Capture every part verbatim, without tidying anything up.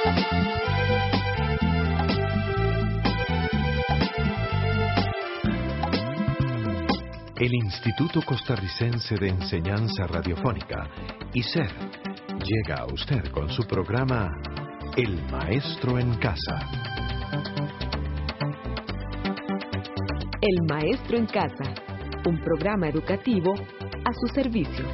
El Instituto Costarricense de Enseñanza Radiofónica, I C E R, llega a usted con su programa El Maestro en Casa. El Maestro en Casa, un programa educativo a su servicio.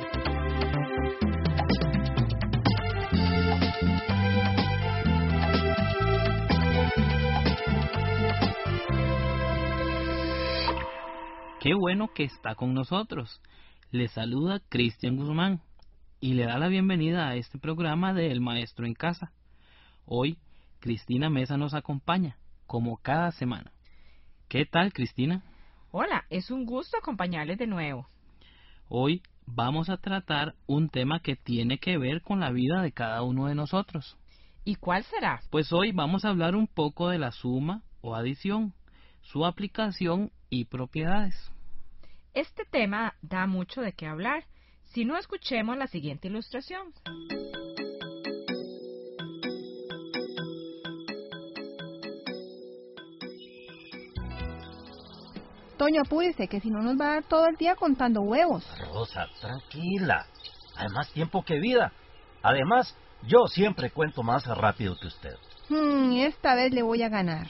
Qué bueno que está con nosotros. Le saluda Cristian Guzmán y le da la bienvenida a este programa de El Maestro en Casa. Hoy, Cristina Mesa nos acompaña, como cada semana. ¿Qué tal, Cristina? Hola, es un gusto acompañarles de nuevo. Hoy vamos a tratar un tema que tiene que ver con la vida de cada uno de nosotros. ¿Y cuál será? Pues hoy vamos a hablar un poco de la suma o adición, su aplicación y propiedades. Este tema da mucho de qué hablar. Si no, escuchemos la siguiente ilustración. Toño, apúrese, que si no nos va a dar todo el día contando huevos. Rosa, tranquila. Hay más tiempo que vida. Además, yo siempre cuento más rápido que usted. Hmm, esta vez le voy a ganar.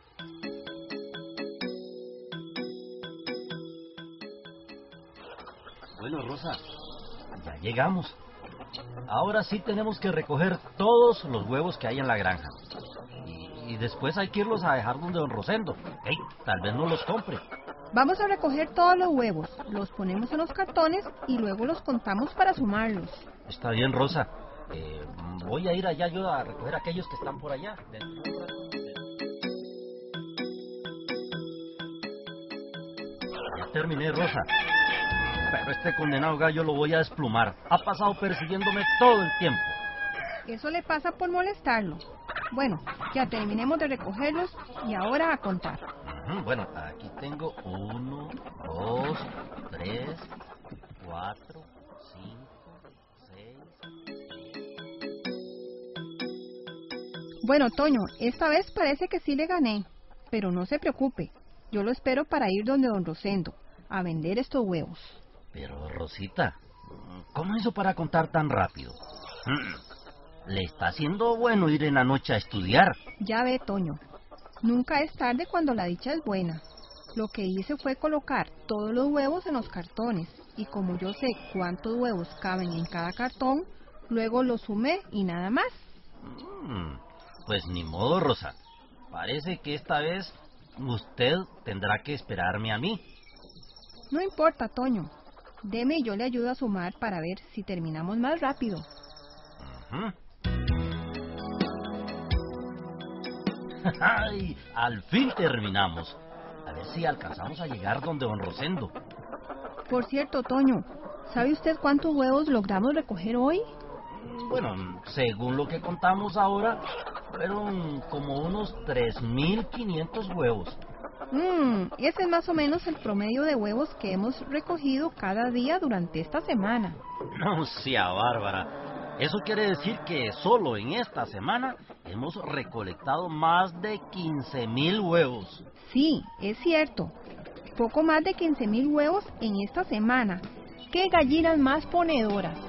Bueno, Rosa, ya llegamos. Ahora sí tenemos que recoger todos los huevos que hay en la granja. Y, y después hay que irlos a dejar donde don Rosendo. Hey, tal vez no los compre. Vamos a recoger todos los huevos, los ponemos en los cartones y luego los contamos para sumarlos. Está bien, Rosa. Eh, voy a ir allá yo a recoger aquellos que están por allá. Ya terminé, Rosa. Pero este condenado gallo lo voy a desplumar. Ha pasado persiguiéndome todo el tiempo. Eso le pasa por molestarlo. Bueno, ya terminemos de recogerlos y ahora a contar. Uh-huh. Bueno, aquí tengo uno, dos, tres, cuatro, cinco, seis... Bueno, Toño, esta vez parece que sí le gané. Pero no se preocupe. Yo lo espero para ir donde don Rosendo a vender estos huevos. Pero, Rosita, ¿cómo hizo para contar tan rápido? Le está haciendo bueno ir en la noche a estudiar. Ya ve, Toño. Nunca es tarde cuando la dicha es buena. Lo que hice fue colocar todos los huevos en los cartones. Y como yo sé cuántos huevos caben en cada cartón, luego los sumé y nada más. Mm, pues ni modo, Rosa. Parece que esta vez usted tendrá que esperarme a mí. No importa, Toño. Deme y yo le ayudo a sumar para ver si terminamos más rápido. Uh-huh. ¡Ay! Al fin terminamos. A ver si alcanzamos a llegar donde don Rosendo. Por cierto, Toño, ¿sabe usted cuántos huevos logramos recoger hoy? Bueno, según lo que contamos ahora, fueron como unos tres mil quinientos huevos. Mmm, ese es más o menos el promedio de huevos que hemos recogido cada día durante esta semana. No sea bárbara. Eso quiere decir que solo en esta semana hemos recolectado más de quince mil huevos. Sí, es cierto. Poco más de quince mil huevos en esta semana. ¡Qué gallinas más ponedoras!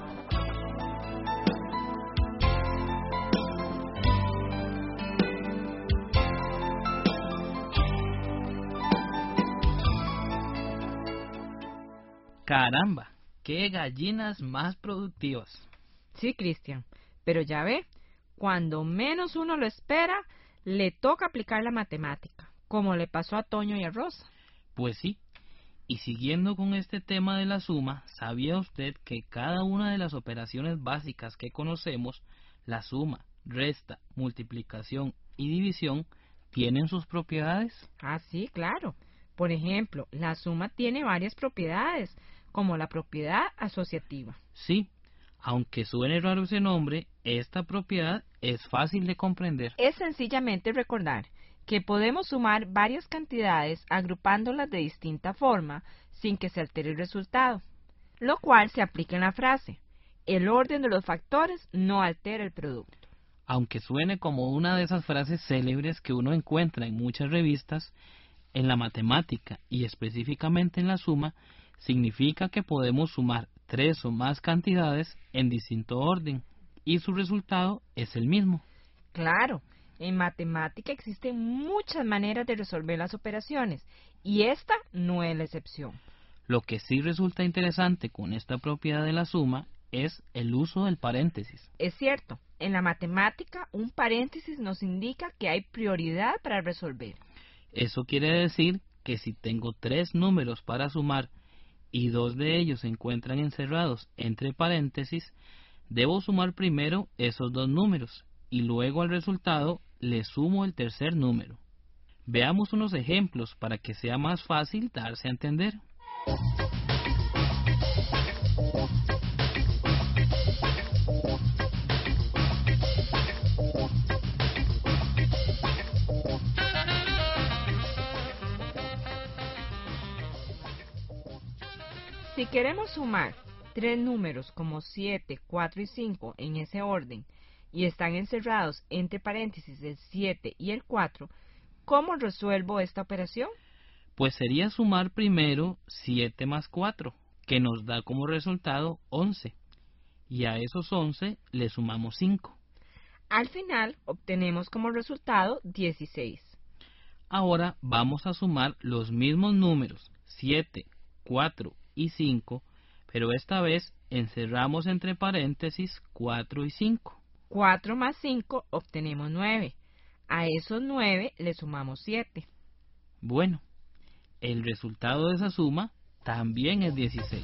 ¡Caramba! ¡Qué gallinas más productivas! Sí, Cristian, pero ya ve, cuando menos uno lo espera, le toca aplicar la matemática, como le pasó a Toño y a Rosa. Pues sí, y siguiendo con este tema de la suma, ¿sabía usted que cada una de las operaciones básicas que conocemos, la suma, resta, multiplicación y división, tienen sus propiedades? Ah, sí, claro. Por ejemplo, la suma tiene varias propiedades, como la propiedad asociativa. Sí, aunque suene raro ese nombre, esta propiedad es fácil de comprender. Es sencillamente recordar que podemos sumar varias cantidades agrupándolas de distinta forma sin que se altere el resultado, lo cual se aplica en la frase: el orden de los factores no altera el producto. Aunque suene como una de esas frases célebres que uno encuentra en muchas revistas, en la matemática y específicamente en la suma, significa que podemos sumar tres o más cantidades en distinto orden y su resultado es el mismo. Claro, en matemática existen muchas maneras de resolver las operaciones y esta no es la excepción. Lo que sí resulta interesante con esta propiedad de la suma es el uso del paréntesis. Es cierto, en la matemática un paréntesis nos indica que hay prioridad para resolver. Eso quiere decir que si tengo tres números para sumar y dos de ellos se encuentran encerrados entre paréntesis, debo sumar primero esos dos números y luego al resultado le sumo el tercer número. Veamos unos ejemplos para que sea más fácil darse a entender. Si queremos sumar tres números como siete, cuatro y cinco en ese orden y están encerrados entre paréntesis el siete y el cuatro, ¿cómo resuelvo esta operación? Pues sería sumar primero siete más cuatro, que nos da como resultado once, y a esos once le sumamos cinco. Al final obtenemos como resultado dieciséis. Ahora vamos a sumar los mismos números, siete, cuatro y cinco, pero esta vez encerramos entre paréntesis cuatro y cinco. cuatro más cinco obtenemos nueve. A esos nueve le sumamos siete. Bueno, el resultado de esa suma también es dieciséis.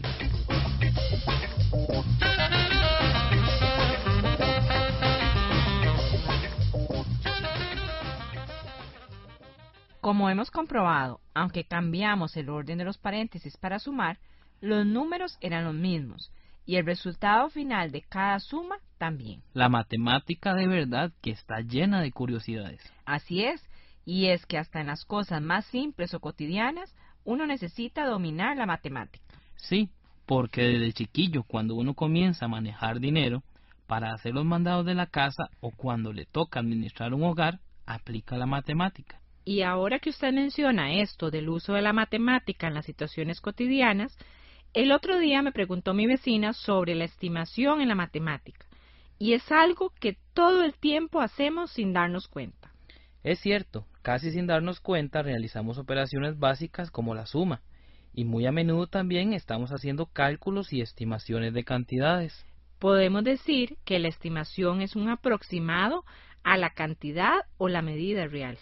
Como hemos comprobado, aunque cambiamos el orden de los paréntesis para sumar, los números eran los mismos y el resultado final de cada suma también. La matemática de verdad que está llena de curiosidades. Así es, y es que hasta en las cosas más simples o cotidianas uno necesita dominar la matemática. Sí, porque desde chiquillo cuando uno comienza a manejar dinero para hacer los mandados de la casa o cuando le toca administrar un hogar, aplica la matemática. Y ahora que usted menciona esto del uso de la matemática en las situaciones cotidianas, el otro día me preguntó mi vecina sobre la estimación en la matemática, y es algo que todo el tiempo hacemos sin darnos cuenta. Es cierto, casi sin darnos cuenta realizamos operaciones básicas como la suma, y muy a menudo también estamos haciendo cálculos y estimaciones de cantidades. Podemos decir que la estimación es un aproximado a la cantidad o la medida real.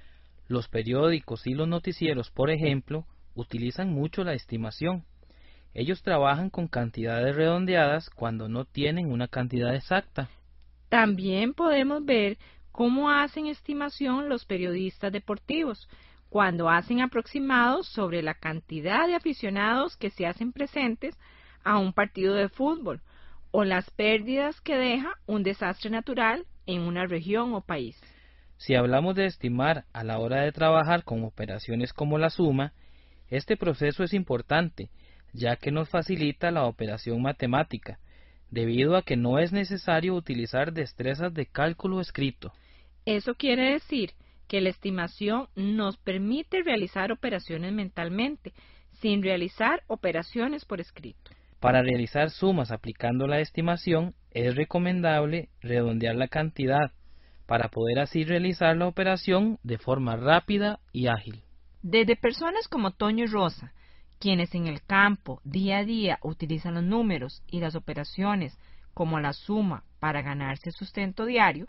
Los periódicos y los noticieros, por ejemplo, utilizan mucho la estimación. Ellos trabajan con cantidades redondeadas cuando no tienen una cantidad exacta. También podemos ver cómo hacen estimación los periodistas deportivos, cuando hacen aproximados sobre la cantidad de aficionados que se hacen presentes a un partido de fútbol, o las pérdidas que deja un desastre natural en una región o país. Si hablamos de estimar a la hora de trabajar con operaciones como la suma, este proceso es importante, ya que nos facilita la operación matemática, debido a que no es necesario utilizar destrezas de cálculo escrito. Eso quiere decir que la estimación nos permite realizar operaciones mentalmente, sin realizar operaciones por escrito. Para realizar sumas aplicando la estimación, es recomendable redondear la cantidad, para poder así realizar la operación de forma rápida y ágil. Desde personas como Toño y Rosa, quienes en el campo día a día utilizan los números y las operaciones como la suma para ganarse sustento diario,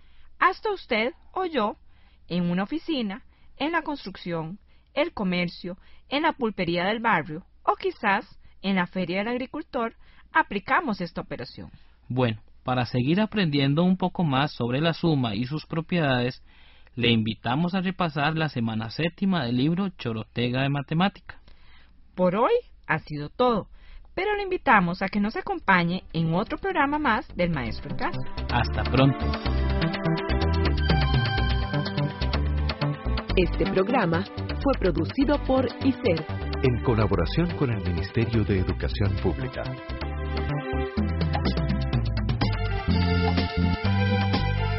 hasta usted o yo, en una oficina, en la construcción, el comercio, en la pulpería del barrio o quizás en la feria del agricultor, aplicamos esta operación. Bueno, para seguir aprendiendo un poco más sobre la suma y sus propiedades, le invitamos a repasar la semana séptima del libro Chorotega de Matemática. Por hoy ha sido todo, pero le invitamos a que nos acompañe en otro programa más del Maestro en Casa. Hasta pronto. Este programa fue producido por I C E R, en colaboración con el Ministerio de Educación Pública.